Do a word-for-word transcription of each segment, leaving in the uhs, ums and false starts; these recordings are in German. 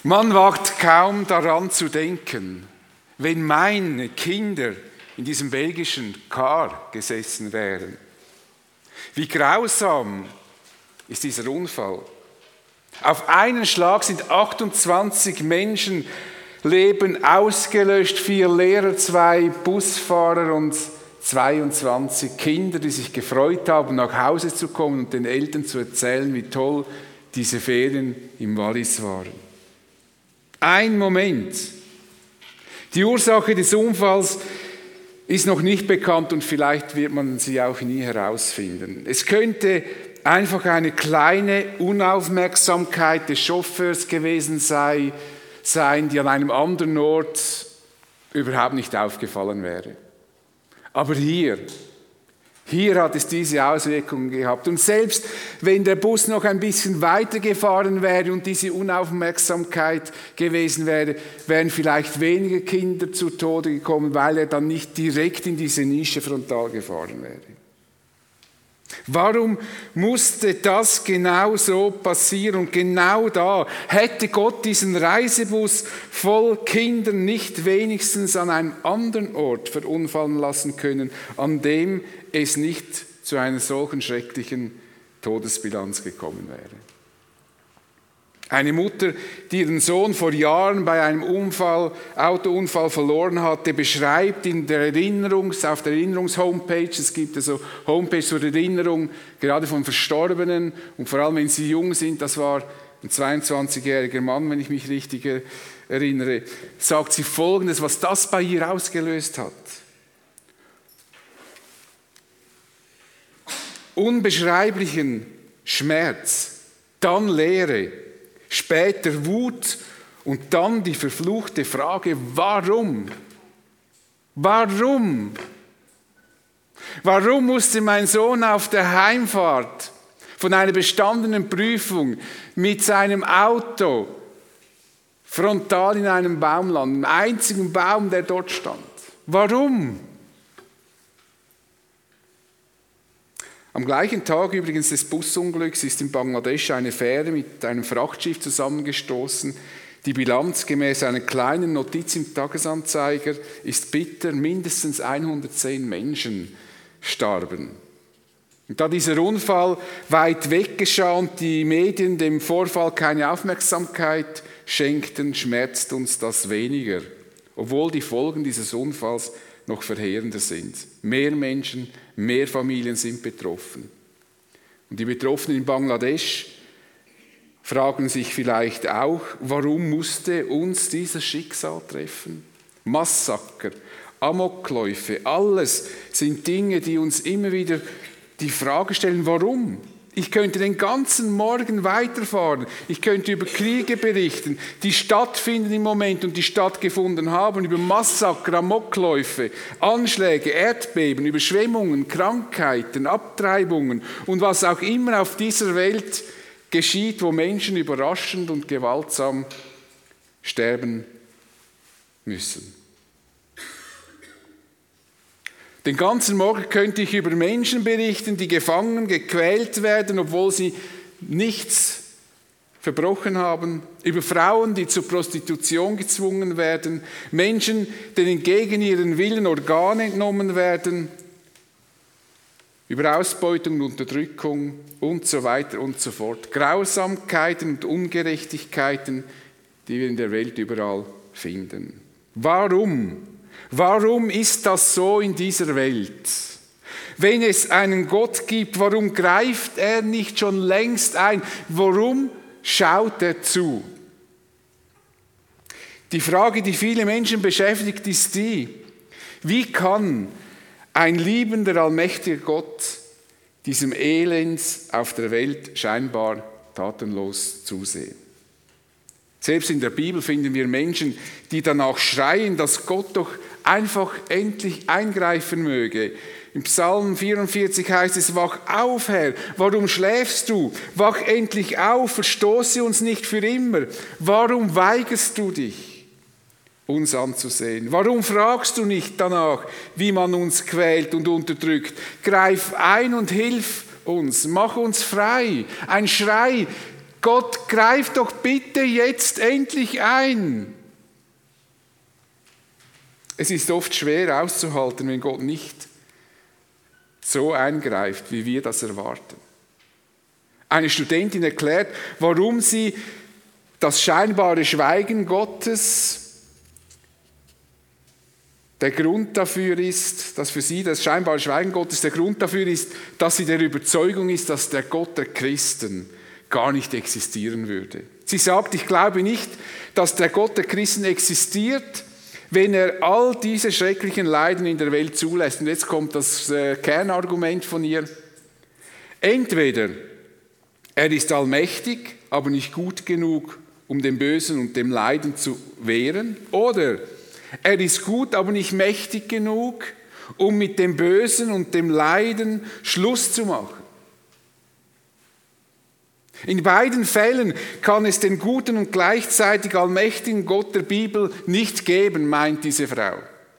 Man wagt kaum daran zu denken, wenn meine Kinder in diesem belgischen Car gesessen wären. Wie grausam ist dieser Unfall. Auf einen Schlag sind achtundzwanzig Menschenleben ausgelöscht, vier Lehrer, zwei Busfahrer und zweiundzwanzig Kinder, die sich gefreut haben, nach Hause zu kommen und den Eltern zu erzählen, wie toll diese Ferien im Wallis waren. Ein Moment. Die Ursache des Unfalls ist noch nicht bekannt und vielleicht wird man sie auch nie herausfinden. Es könnte einfach eine kleine Unaufmerksamkeit des Chauffeurs gewesen sei, sein, die an einem anderen Ort überhaupt nicht aufgefallen wäre. Aber hier, hier hat es diese Auswirkungen gehabt. Und selbst wenn der Bus noch ein bisschen weiter gefahren wäre und diese Unaufmerksamkeit gewesen wäre, wären vielleicht weniger Kinder zu Tode gekommen, weil er dann nicht direkt in diese Nische frontal gefahren wäre. Warum musste das genau so passieren? Und genau da hätte Gott diesen Reisebus voll Kindern nicht wenigstens an einem anderen Ort verunfallen lassen können, an dem es nicht zu einer solchen schrecklichen Todesbilanz gekommen wäre. Eine Mutter, die ihren Sohn vor Jahren bei einem Unfall, Autounfall verloren hatte, beschreibt in der Erinnerungs, auf der Erinnerungs-Homepage, es gibt also Homepage zur Erinnerung, gerade von Verstorbenen und vor allem, wenn sie jung sind, das war ein zweiundzwanzigjähriger Mann, wenn ich mich richtig erinnere, sagt sie Folgendes, was das bei ihr ausgelöst hat. Unbeschreiblichen Schmerz, dann Leere, später Wut und dann die verfluchte Frage, warum? Warum? Warum musste mein Sohn auf der Heimfahrt von einer bestandenen Prüfung mit seinem Auto frontal in einem Baum landen, im einzigen Baum, der dort stand? Warum? Am gleichen Tag übrigens des Busunglücks ist in Bangladesch eine Fähre mit einem Frachtschiff zusammengestoßen. Die Bilanz gemäß einer kleinen Notiz im Tagesanzeiger ist bitter, mindestens hundertzehn Menschen starben. Und da dieser Unfall weit weg geschah und die Medien dem Vorfall keine Aufmerksamkeit schenkten, schmerzt uns das weniger, obwohl die Folgen dieses Unfalls noch verheerender sind. Mehr Menschen, mehr Familien sind betroffen. Und die Betroffenen in Bangladesch fragen sich vielleicht auch, warum musste uns dieses Schicksal treffen? Massaker, Amokläufe, alles sind Dinge, die uns immer wieder die Frage stellen, warum? Ich könnte den ganzen Morgen weiterfahren. Ich könnte über Kriege berichten, die stattfinden im Moment und die stattgefunden haben, über Massaker, Amokläufe, Anschläge, Erdbeben, Überschwemmungen, Krankheiten, Abtreibungen und was auch immer auf dieser Welt geschieht, wo Menschen überraschend und gewaltsam sterben müssen. Den ganzen Morgen könnte ich über Menschen berichten, die gefangen, gequält werden, obwohl sie nichts verbrochen haben. Über Frauen, die zur Prostitution gezwungen werden. Menschen, denen gegen ihren Willen Organe entnommen werden. Über Ausbeutung und Unterdrückung und so weiter und so fort. Grausamkeiten und Ungerechtigkeiten, die wir in der Welt überall finden. Warum? Warum ist das so in dieser Welt? Wenn es einen Gott gibt, warum greift er nicht schon längst ein? Warum schaut er zu? Die Frage, die viele Menschen beschäftigt, ist die, wie kann ein liebender, allmächtiger Gott diesem Elend auf der Welt scheinbar tatenlos zusehen? Selbst in der Bibel finden wir Menschen, die danach schreien, dass Gott doch einfach endlich eingreifen möge. Im Psalm vierundvierzig heißt es, wach auf, Herr, warum schläfst du? Wach endlich auf, verstoße uns nicht für immer. Warum weigerst du dich, uns anzusehen? Warum fragst du nicht danach, wie man uns quält und unterdrückt? Greif ein und hilf uns, mach uns frei. Ein Schrei, Gott, greif doch bitte jetzt endlich ein. Es ist oft schwer auszuhalten, wenn Gott nicht so eingreift, wie wir das erwarten. Eine Studentin erklärt, warum sie das scheinbare Schweigen Gottes der Grund dafür ist, dass für sie das scheinbare Schweigen Gottes der Grund dafür ist, dass sie der Überzeugung ist, dass der Gott der Christen gar nicht existieren würde. Sie sagt, ich glaube nicht, dass der Gott der Christen existiert, wenn er all diese schrecklichen Leiden in der Welt zulässt. Und jetzt kommt das äh, Kernargument von ihr. Entweder er ist allmächtig, aber nicht gut genug, um dem Bösen und dem Leiden zu wehren, oder er ist gut, aber nicht mächtig genug, um mit dem Bösen und dem Leiden Schluss zu machen. In beiden Fällen kann es den guten und gleichzeitig allmächtigen Gott der Bibel nicht geben, meint diese Frau.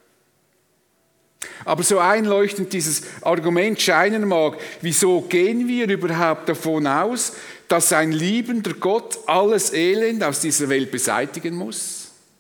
Aber so einleuchtend dieses Argument scheinen mag, wieso gehen wir überhaupt davon aus, dass ein liebender Gott alles Elend aus dieser Welt beseitigen muss?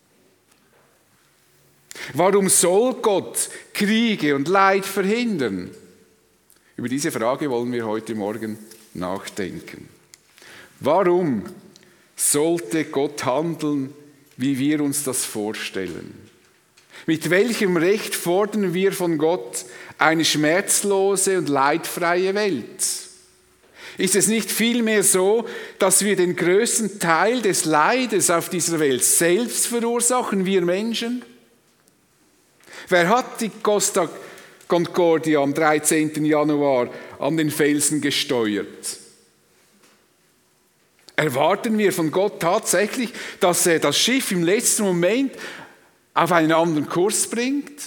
Warum soll Gott Kriege und Leid verhindern? Über diese Frage wollen wir heute Morgen nachdenken. Warum sollte Gott handeln, wie wir uns das vorstellen? Mit welchem Recht fordern wir von Gott eine schmerzlose und leidfreie Welt? Ist es nicht vielmehr so, dass wir den größten Teil des Leides auf dieser Welt selbst verursachen, wir Menschen? Wer hat die Costa Concordia am dreizehnten Januar an den Felsen gesteuert? Erwarten wir von Gott tatsächlich, dass er das Schiff im letzten Moment auf einen anderen Kurs bringt?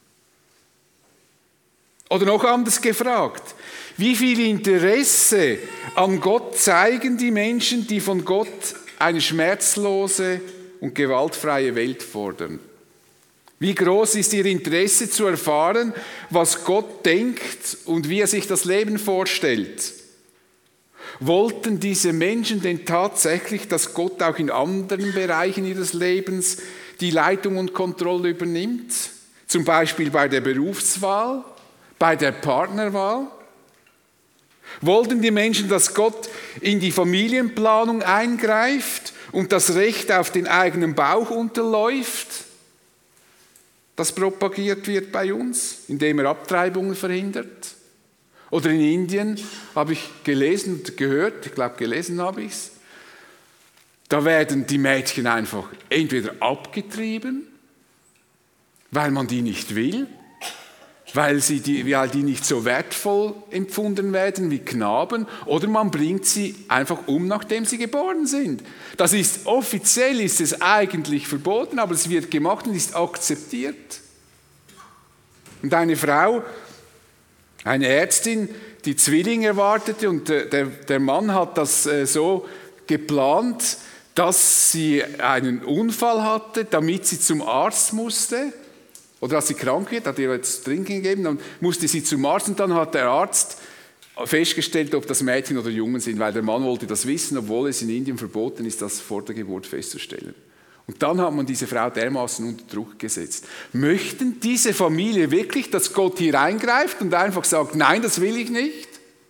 Oder noch anders gefragt, wie viel Interesse an Gott zeigen die Menschen, die von Gott eine schmerzlose und gewaltfreie Welt fordern? Wie groß ist ihr Interesse zu erfahren, was Gott denkt und wie er sich das Leben vorstellt? Wollten diese Menschen denn tatsächlich, dass Gott auch in anderen Bereichen ihres Lebens die Leitung und Kontrolle übernimmt? Zum Beispiel bei der Berufswahl, bei der Partnerwahl? Wollten die Menschen, dass Gott in die Familienplanung eingreift und das Recht auf den eigenen Bauch unterläuft, das propagiert wird bei uns, indem er Abtreibungen verhindert? Oder in Indien habe ich gelesen und gehört, ich glaube gelesen habe ich es, da werden die Mädchen einfach entweder abgetrieben, weil man die nicht will, weil, sie die, weil die nicht so wertvoll empfunden werden wie Knaben, oder man bringt sie einfach um, nachdem sie geboren sind. Das ist, offiziell ist es eigentlich verboten, aber es wird gemacht und ist akzeptiert. Und eine Frau, eine Ärztin, die Zwillinge erwartete und der, der Mann hat das so geplant, dass sie einen Unfall hatte, damit sie zum Arzt musste. Oder als sie krank wird, hat ihr jetzt Trinken gegeben, dann musste sie zum Arzt und dann hat der Arzt festgestellt, ob das Mädchen oder Jungen sind, weil der Mann wollte das wissen, obwohl es in Indien verboten ist, das vor der Geburt festzustellen. Und dann hat man diese Frau dermaßen unter Druck gesetzt. Möchten diese Familie wirklich, dass Gott hier eingreift und einfach sagt, nein, das will ich nicht?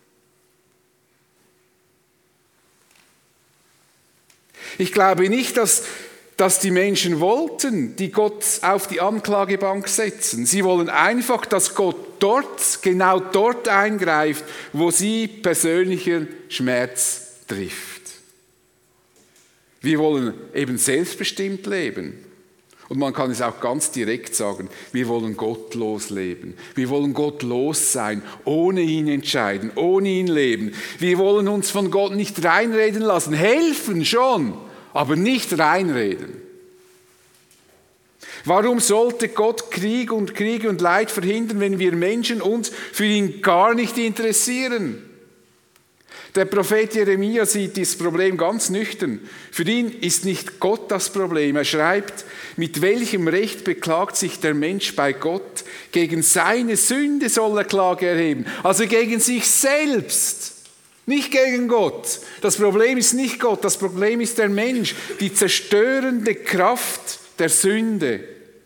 Ich glaube nicht, dass, dass die Menschen wollten, die Gott auf die Anklagebank setzen. Sie wollen einfach, dass Gott dort, genau dort eingreift, wo sie persönlicher Schmerz trifft. Wir wollen eben selbstbestimmt leben. Und man kann es auch ganz direkt sagen, wir wollen gottlos leben. Wir wollen gottlos sein, ohne ihn entscheiden, ohne ihn leben. Wir wollen uns von Gott nicht reinreden lassen, helfen schon, aber nicht reinreden. Warum sollte Gott Krieg und Kriege und Leid verhindern, wenn wir Menschen uns für ihn gar nicht interessieren? Der Prophet Jeremia sieht dieses Problem ganz nüchtern. Für ihn ist nicht Gott das Problem. Er schreibt, mit welchem Recht beklagt sich der Mensch bei Gott? Gegen seine Sünde soll er Klage erheben, also gegen sich selbst. Nicht gegen Gott. Das Problem ist nicht Gott, das Problem ist der Mensch, die zerstörende Kraft der Sünde.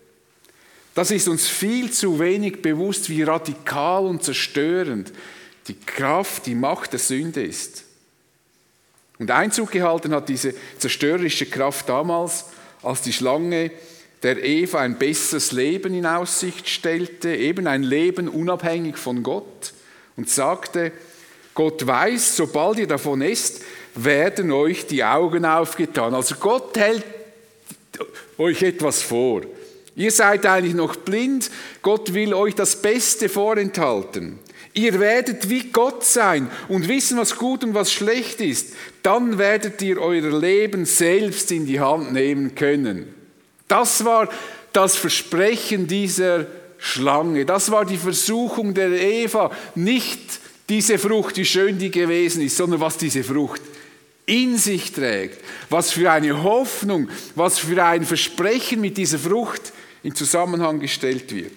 Das ist uns viel zu wenig bewusst, wie radikal und zerstörend die Kraft, die Macht der Sünde ist. Und Einzug gehalten hat diese zerstörerische Kraft damals, als die Schlange der Eva ein besseres Leben in Aussicht stellte, eben ein Leben unabhängig von Gott, und sagte, Gott weiß, sobald ihr davon esst, werden euch die Augen aufgetan. Also Gott hält euch etwas vor. Ihr seid eigentlich noch blind, Gott will euch das Beste vorenthalten. Ihr werdet wie Gott sein und wissen, was gut und was schlecht ist. Dann werdet ihr euer Leben selbst in die Hand nehmen können. Das war das Versprechen dieser Schlange. Das war die Versuchung der Eva. Nicht diese Frucht, wie schön die gewesen ist, sondern was diese Frucht in sich trägt. Was für eine Hoffnung, was für ein Versprechen mit dieser Frucht in Zusammenhang gestellt wird.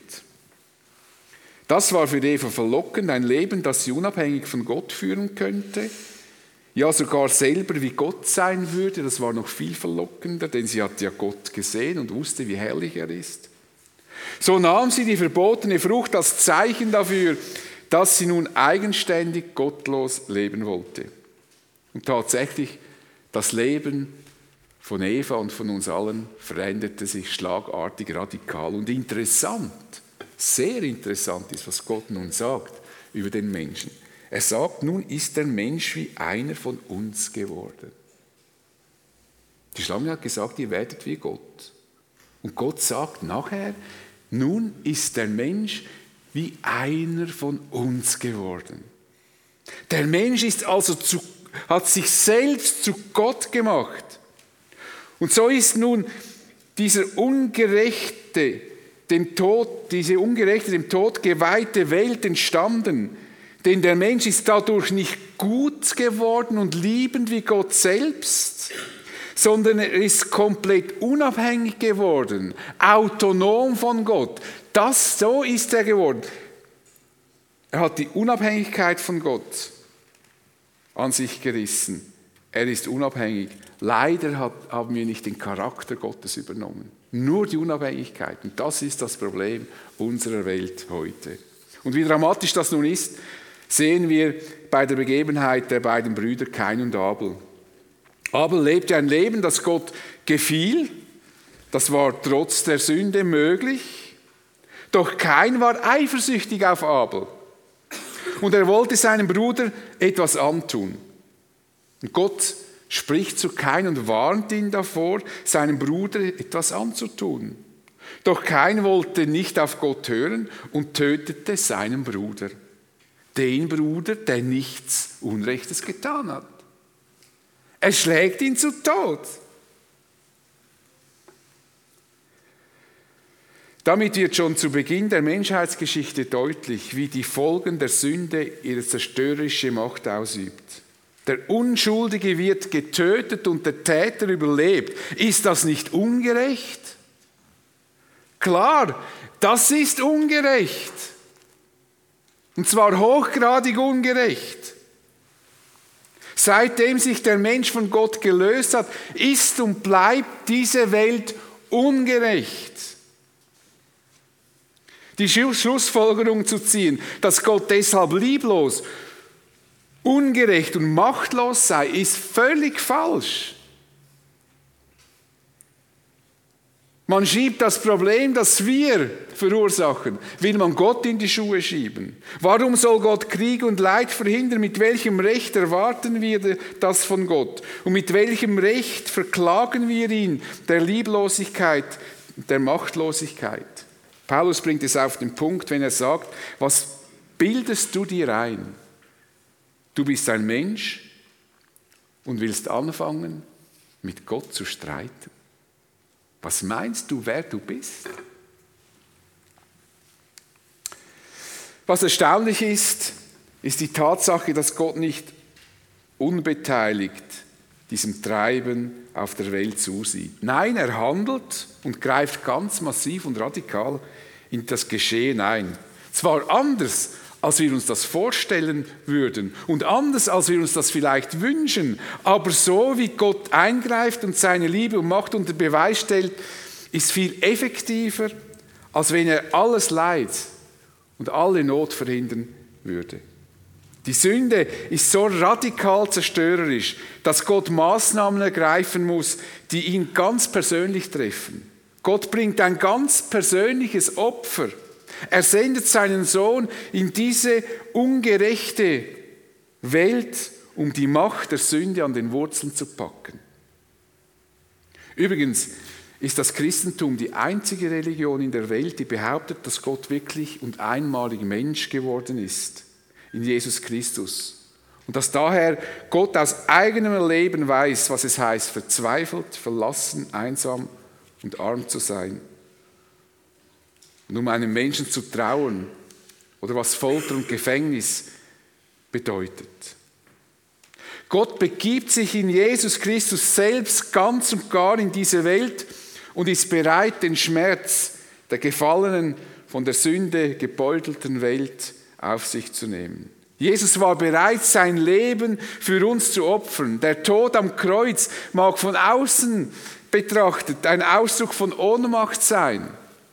Das war für Eva verlockend, ein Leben, das sie unabhängig von Gott führen könnte. Ja, sogar selber wie Gott sein würde. Das war noch viel verlockender, denn sie hat ja Gott gesehen und wusste, wie herrlich er ist. So nahm sie die verbotene Frucht als Zeichen dafür, dass sie nun eigenständig gottlos leben wollte. Und tatsächlich, das Leben von Eva und von uns allen veränderte sich schlagartig, radikal und interessant. Sehr interessant ist, was Gott nun sagt über den Menschen. Er sagt, nun ist der Mensch wie einer von uns geworden. Die Schlange hat gesagt, ihr werdet wie Gott. Und Gott sagt nachher, nun ist der Mensch wie einer von uns geworden. Der Mensch ist also zu, hat sich selbst zu Gott gemacht. Und so ist nun dieser ungerechte, dem Tod, diese ungerechte, dem Tod geweihte Welt entstanden. Denn der Mensch ist dadurch nicht gut geworden und liebend wie Gott selbst, sondern er ist komplett unabhängig geworden, autonom von Gott. Das, so ist er geworden. Er hat die Unabhängigkeit von Gott an sich gerissen. Er ist unabhängig. Leider hat, haben wir nicht den Charakter Gottes übernommen. Nur die Unabhängigkeit. Und das ist das Problem unserer Welt heute. Und wie dramatisch das nun ist, sehen wir bei der Begebenheit der beiden Brüder Kain und Abel. Abel lebte ein Leben, das Gott gefiel. Das war trotz der Sünde möglich. Doch Kain war eifersüchtig auf Abel. Und er wollte seinem Bruder etwas antun. Und Gott spricht zu Kain und warnt ihn davor, seinem Bruder etwas anzutun. Doch Kain wollte nicht auf Gott hören und tötete seinen Bruder. Den Bruder, der nichts Unrechtes getan hat. Er schlägt ihn zu Tod. Damit wird schon zu Beginn der Menschheitsgeschichte deutlich, wie die Folgen der Sünde ihre zerstörerische Macht ausübt. Der Unschuldige wird getötet und der Täter überlebt. Ist das nicht ungerecht? Klar, das ist ungerecht. Und zwar hochgradig ungerecht. Seitdem sich der Mensch von Gott gelöst hat, ist und bleibt diese Welt ungerecht. Die Schlussfolgerung zu ziehen, dass Gott deshalb lieblos, ungerecht und machtlos sei, ist völlig falsch. Man schiebt das Problem, das wir verursachen, will man Gott in die Schuhe schieben. Warum soll Gott Krieg und Leid verhindern? Mit welchem Recht erwarten wir das von Gott? Und mit welchem Recht verklagen wir ihn der Lieblosigkeit, der Machtlosigkeit? Paulus bringt es auf den Punkt, wenn er sagt, was bildest du dir ein? Du bist ein Mensch und willst anfangen, mit Gott zu streiten. Was meinst du, wer du bist? Was erstaunlich ist, ist die Tatsache, dass Gott nicht unbeteiligt diesem Treiben auf der Welt zusieht. Nein, er handelt und greift ganz massiv und radikal in das Geschehen ein. Zwar anders als wir uns das vorstellen würden und anders, als wir uns das vielleicht wünschen. Aber so wie Gott eingreift und seine Liebe und Macht unter Beweis stellt, ist viel effektiver, als wenn er alles Leid und alle Not verhindern würde. Die Sünde ist so radikal zerstörerisch, dass Gott Maßnahmen ergreifen muss, die ihn ganz persönlich treffen. Gott bringt ein ganz persönliches Opfer. Er sendet seinen Sohn in diese ungerechte Welt, um die Macht der Sünde an den Wurzeln zu packen. Übrigens ist das Christentum die einzige Religion in der Welt, die behauptet, dass Gott wirklich und einmalig Mensch geworden ist, in Jesus Christus. Und dass daher Gott aus eigenem Erleben weiß, was es heißt, verzweifelt, verlassen, einsam und arm zu sein. Und um einem Menschen zu trauen oder was Folter und Gefängnis bedeutet. Gott begibt sich in Jesus Christus selbst ganz und gar in diese Welt und ist bereit, den Schmerz der gefallenen, von der Sünde gebeutelten Welt auf sich zu nehmen. Jesus war bereit, sein Leben für uns zu opfern. Der Tod am Kreuz mag von außen betrachtet ein Ausdruck von Ohnmacht sein.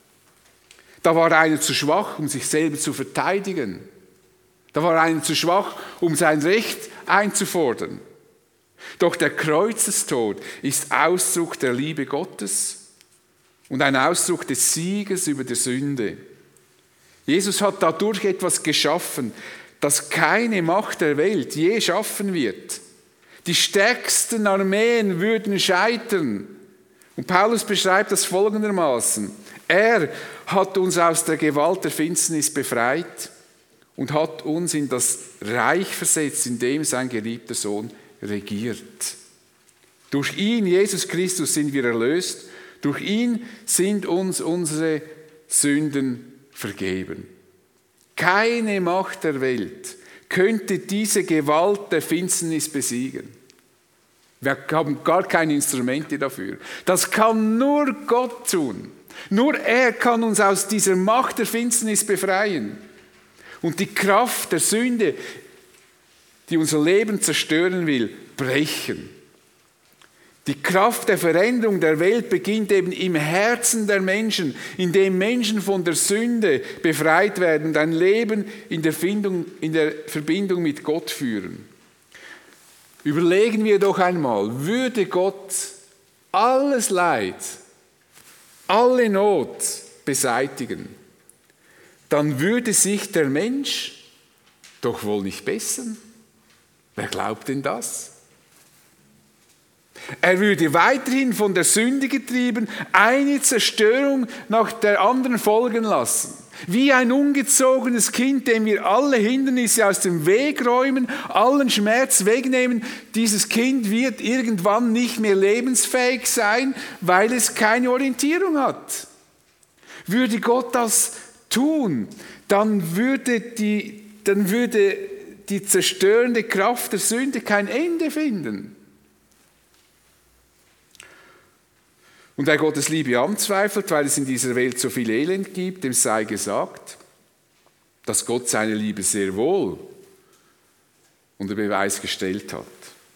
Da war einer zu schwach, um sich selber zu verteidigen. Da war einer zu schwach, um sein Recht einzufordern. Doch der Kreuzestod ist Ausdruck der Liebe Gottes und ein Ausdruck des Sieges über die Sünde. Jesus hat dadurch etwas geschaffen, das keine Macht der Welt je schaffen wird. Die stärksten Armeen würden scheitern. Und Paulus beschreibt das folgendermaßen: Er hat uns aus der Gewalt der Finsternis befreit und hat uns in das Reich versetzt, in dem sein geliebter Sohn regiert. Durch ihn, Jesus Christus, sind wir erlöst. Durch ihn sind uns unsere Sünden vergeben. Keine Macht der Welt könnte diese Gewalt der Finsternis besiegen. Wir haben gar keine Instrumente dafür. Das kann nur Gott tun. Nur er kann uns aus dieser Macht der Finsternis befreien. Und die Kraft der Sünde, die unser Leben zerstören will, brechen. Die Kraft der Veränderung der Welt beginnt eben im Herzen der Menschen, indem Menschen von der Sünde befreit werden und ein Leben in der, Findung, in der Verbindung mit Gott führen. Überlegen wir doch einmal, würde Gott alles Leid, alle Not beseitigen, dann würde sich der Mensch doch wohl nicht bessern. Wer glaubt denn das? Er würde weiterhin von der Sünde getrieben, eine Zerstörung nach der anderen folgen lassen. Wie ein ungezogenes Kind, dem wir alle Hindernisse aus dem Weg räumen, allen Schmerz wegnehmen. Dieses Kind wird irgendwann nicht mehr lebensfähig sein, weil es keine Orientierung hat. Würde Gott das tun, dann würde die, dann würde die zerstörende Kraft der Sünde kein Ende finden. Und wer Gottes Liebe anzweifelt, weil es in dieser Welt so viel Elend gibt, dem sei gesagt, dass Gott seine Liebe sehr wohl unter Beweis gestellt hat.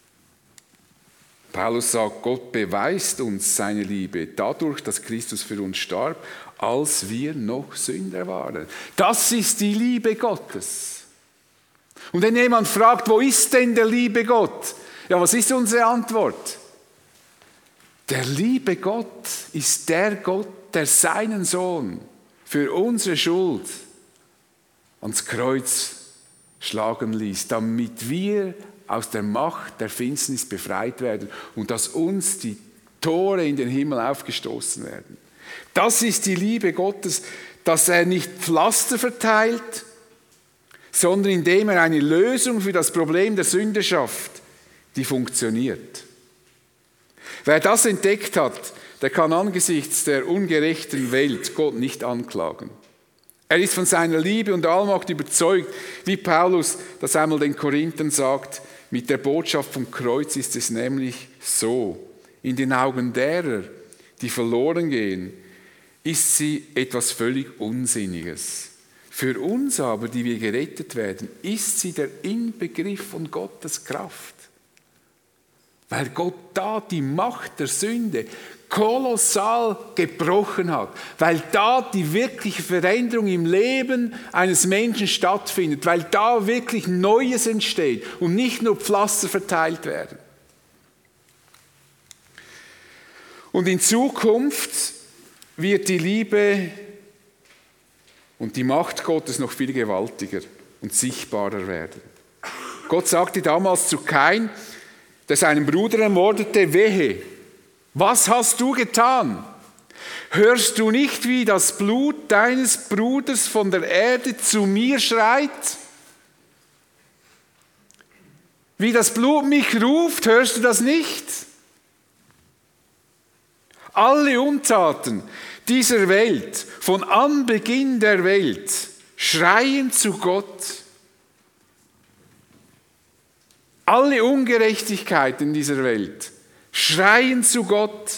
Paulus sagt, Gott beweist uns seine Liebe dadurch, dass Christus für uns starb, als wir noch Sünder waren. Das ist die Liebe Gottes. Und wenn jemand fragt, wo ist denn der liebe Gott? Ja, was ist unsere Antwort? Der liebe Gott ist der Gott, der seinen Sohn für unsere Schuld ans Kreuz schlagen ließ, damit wir aus der Macht der Finsternis befreit werden und dass uns die Tore in den Himmel aufgestoßen werden. Das ist die Liebe Gottes, dass er nicht Pflaster verteilt, sondern indem er eine Lösung für das Problem der Sünde schafft, die funktioniert. Wer das entdeckt hat, der kann angesichts der ungerechten Welt Gott nicht anklagen. Er ist von seiner Liebe und Allmacht überzeugt, wie Paulus das einmal den Korinthern sagt, mit der Botschaft vom Kreuz ist es nämlich so, in den Augen derer, die verloren gehen, ist sie etwas völlig Unsinniges. Für uns aber, die wir gerettet werden, ist sie der Inbegriff von Gottes Kraft. Weil Gott da die Macht der Sünde kolossal gebrochen hat. Weil da die wirkliche Veränderung im Leben eines Menschen stattfindet. Weil da wirklich Neues entsteht und nicht nur Pflaster verteilt werden. Und in Zukunft wird die Liebe und die Macht Gottes noch viel gewaltiger und sichtbarer werden. Gott sagte damals zu Kain, der seinen Bruder ermordete, wehe, was hast du getan? Hörst du nicht, wie das Blut deines Bruders von der Erde zu mir schreit? Wie das Blut mich ruft, hörst du das nicht? Alle Untaten dieser Welt, von Anbeginn der Welt, schreien zu Gott. Alle Ungerechtigkeiten dieser Welt schreien zu Gott.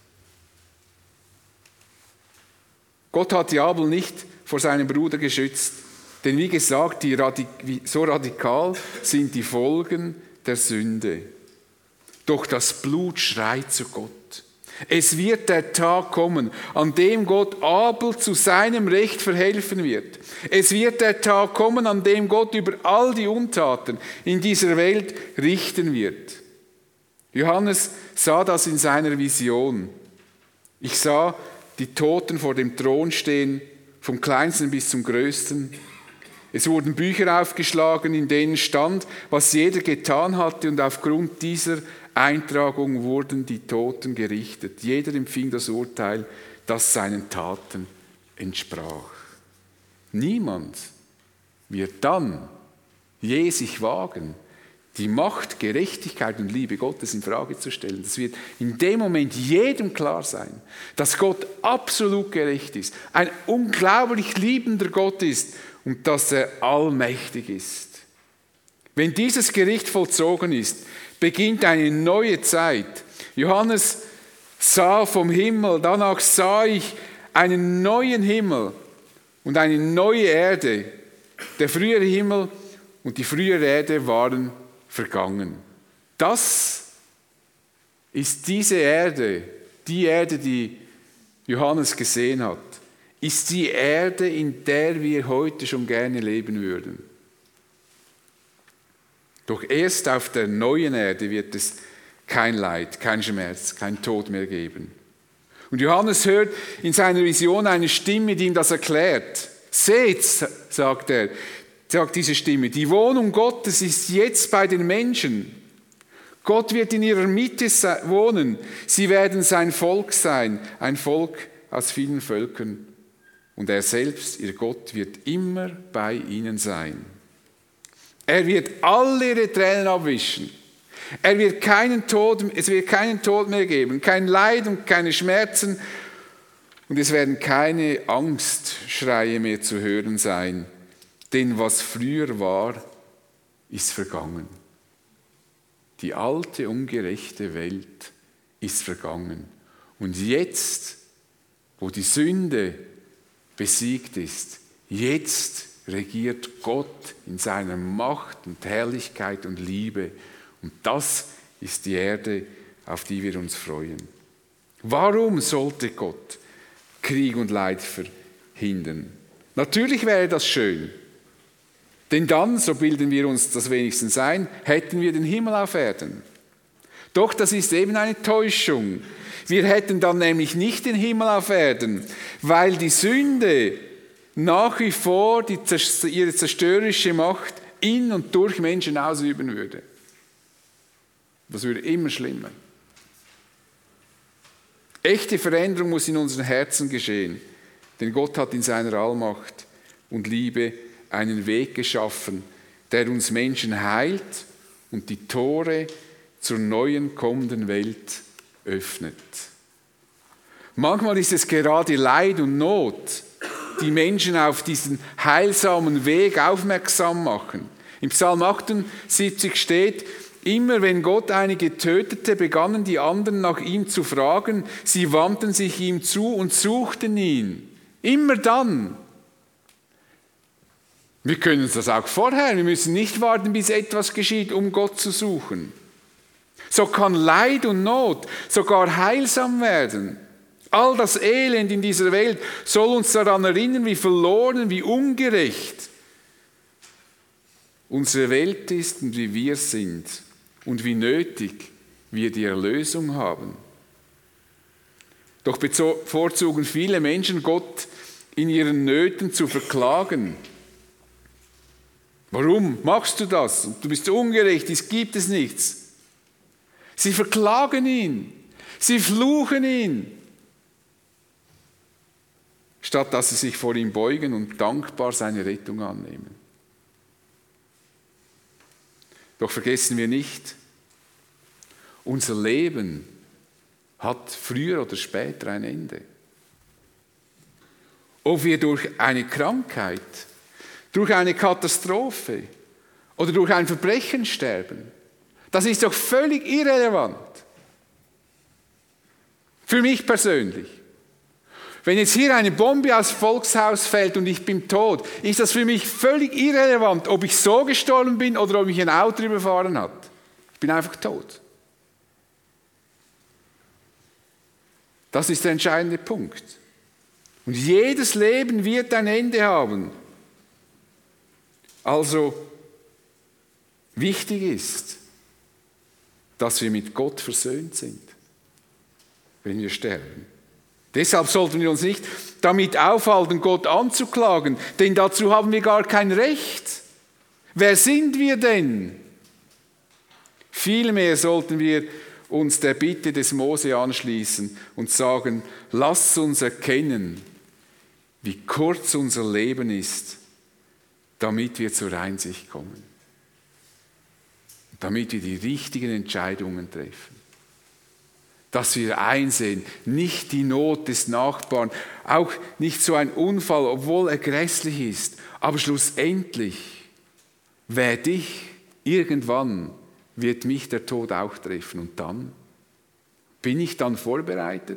Gott hat Abel nicht vor seinem Bruder geschützt, denn wie gesagt, die Radik- so radikal sind die Folgen der Sünde. Doch das Blut schreit zu Gott. Es wird der Tag kommen, an dem Gott Abel zu seinem Recht verhelfen wird. Es wird der Tag kommen, an dem Gott über all die Untaten in dieser Welt richten wird. Johannes sah das in seiner Vision. Ich sah die Toten vor dem Thron stehen, vom Kleinsten bis zum Größten. Es wurden Bücher aufgeschlagen, in denen stand, was jeder getan hatte, und aufgrund dieser Eintragung wurden die Toten gerichtet. Jeder empfing das Urteil, das seinen Taten entsprach. Niemand wird dann je sich wagen, die Macht, Gerechtigkeit und Liebe Gottes in Frage zu stellen. Das wird in dem Moment jedem klar sein, dass Gott absolut gerecht ist, ein unglaublich liebender Gott ist und dass er allmächtig ist. Wenn dieses Gericht vollzogen ist, beginnt eine neue Zeit. Johannes sah vom Himmel, danach sah ich einen neuen Himmel und eine neue Erde. Der frühere Himmel und die frühere Erde waren vergangen. Das ist diese Erde, die Erde, die Johannes gesehen hat, ist die Erde, in der wir heute schon gerne leben würden. Doch erst auf der neuen Erde wird es kein Leid, kein Schmerz, kein Tod mehr geben. Und Johannes hört in seiner Vision eine Stimme, die ihm das erklärt. Seht, sagt er, sagt diese Stimme, die Wohnung Gottes ist jetzt bei den Menschen. Gott wird in ihrer Mitte wohnen. Sie werden sein Volk sein, ein Volk aus vielen Völkern. Und er selbst, ihr Gott, wird immer bei ihnen sein. Er wird alle ihre Tränen abwischen. Er wird keinen Tod, es wird keinen Tod mehr geben, kein Leid und keine Schmerzen. Und es werden keine Angstschreie mehr zu hören sein. Denn was früher war, ist vergangen. Die alte, ungerechte Welt ist vergangen. Und jetzt, wo die Sünde besiegt ist, jetzt regiert Gott in seiner Macht und Herrlichkeit und Liebe. Und das ist die Erde, auf die wir uns freuen. Warum sollte Gott Krieg und Leid verhindern? Natürlich wäre das schön. Denn dann, so bilden wir uns das wenigstens ein, hätten wir den Himmel auf Erden. Doch das ist eben eine Täuschung. Wir hätten dann nämlich nicht den Himmel auf Erden, weil die Sünde nach wie vor die, ihre zerstörerische Macht in und durch Menschen ausüben würde. Das würde immer schlimmer. Echte Veränderung muss in unseren Herzen geschehen, denn Gott hat in seiner Allmacht und Liebe einen Weg geschaffen, der uns Menschen heilt und die Tore zur neuen kommenden Welt öffnet. Manchmal ist es gerade Leid und Not, die Menschen auf diesen heilsamen Weg aufmerksam machen. Im Psalm achtundsiebzig steht, immer wenn Gott einige tötete, begannen die anderen nach ihm zu fragen. Sie wandten sich ihm zu und suchten ihn. Immer dann, Wir können das auch vorher. Wir müssen nicht warten, bis etwas geschieht, um Gott zu suchen. So kann Leid und Not sogar heilsam werden. All das Elend in dieser Welt soll uns daran erinnern, wie verloren, wie ungerecht unsere Welt ist und wie wir sind und wie nötig wir die Erlösung haben. Doch bevorzugen viele Menschen, Gott in ihren Nöten zu verklagen. Warum machst du das? Du bist ungerecht, es gibt es nichts. Sie verklagen ihn, sie fluchen ihn, statt dass sie sich vor ihm beugen und dankbar seine Rettung annehmen. Doch vergessen wir nicht, unser Leben hat früher oder später ein Ende. Ob wir durch eine Krankheit, durch eine Katastrophe oder durch ein Verbrechen sterben, das ist doch völlig irrelevant. Für mich persönlich. Wenn jetzt hier eine Bombe aufs Volkshaus fällt und ich bin tot, ist das für mich völlig irrelevant, ob ich so gestorben bin oder ob mich ein Auto überfahren hat. Ich bin einfach tot. Das ist der entscheidende Punkt. Und jedes Leben wird ein Ende haben. Also, wichtig ist, dass wir mit Gott versöhnt sind, wenn wir sterben. Deshalb sollten wir uns nicht damit aufhalten, Gott anzuklagen, denn dazu haben wir gar kein Recht. Wer sind wir denn? Vielmehr sollten wir uns der Bitte des Mose anschließen und sagen, lasst uns erkennen, wie kurz unser Leben ist, damit wir zur Einsicht kommen. Damit wir die richtigen Entscheidungen treffen. Dass wir einsehen, nicht die Not des Nachbarn, auch nicht so ein Unfall, obwohl er grässlich ist, aber schlussendlich werde ich, irgendwann wird mich der Tod auch treffen. Und dann? Bin ich dann vorbereitet?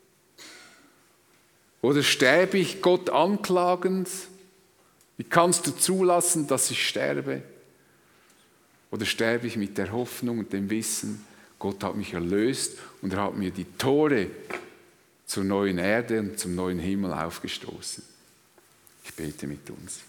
Oder sterbe ich Gott anklagend? Wie kannst du zulassen, dass ich sterbe? Oder sterbe ich mit der Hoffnung und dem Wissen, Gott hat mich erlöst und er hat mir die Tore zur neuen Erde und zum neuen Himmel aufgestoßen. Ich bete mit uns.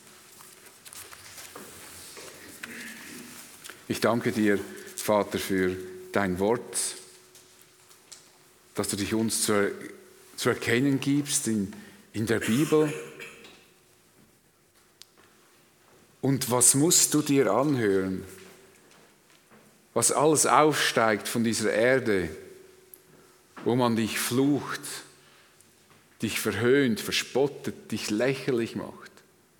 Ich danke dir, Vater, für dein Wort, dass du dich uns zu, er, zu erkennen gibst in, in der Bibel. Und was musst du dir anhören? Was alles aufsteigt von dieser Erde, wo man dich flucht, dich verhöhnt, verspottet, dich lächerlich macht.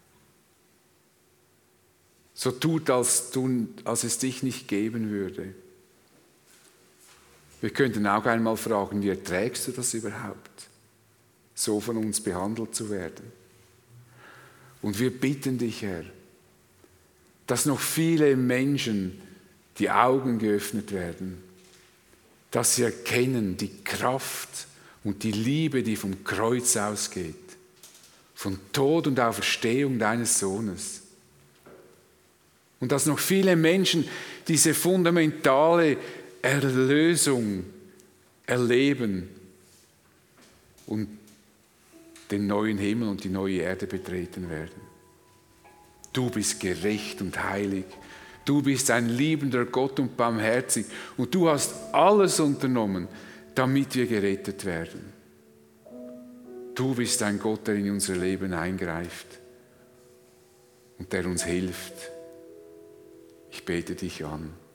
So tut, als, du, als es dich nicht geben würde. Wir könnten auch einmal fragen, wie erträgst du das überhaupt, so von uns behandelt zu werden? Und wir bitten dich, Herr, dass noch viele Menschen die Augen geöffnet werden, dass sie erkennen die Kraft und die Liebe, die vom Kreuz ausgeht, von Tod und Auferstehung deines Sohnes. Und dass noch viele Menschen diese fundamentale Erlösung erleben und den neuen Himmel und die neue Erde betreten werden. Du bist gerecht und heilig. Du bist ein liebender Gott und barmherzig und du hast alles unternommen, damit wir gerettet werden. Du bist ein Gott, der in unser Leben eingreift und der uns hilft. Ich bete dich an.